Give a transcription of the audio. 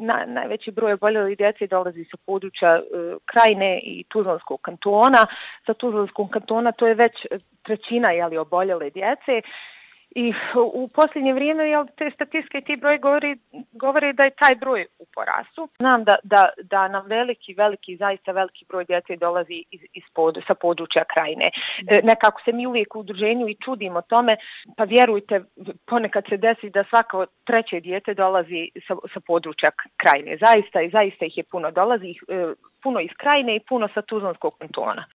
najveći broj oboljele djece dolazi sa područja Krajine i Tuzlanskog kantona. Sa Tuzlanskog kantona to je već trećina oboljele djece. I u posljednje vrijeme te statistike i ti broj govori da je taj broj u porastu. Znam da nam zaista veliki broj djece dolazi sa područja Krajine. Nekako se mi uvijek u udruženju i čudimo tome, pa vjerujte, ponekad se desi da svako treće dijete dolazi sa područja Krajine. Zaista ih je puno, dolazi puno iz Krajine i puno sa Tuzlanskog kantona.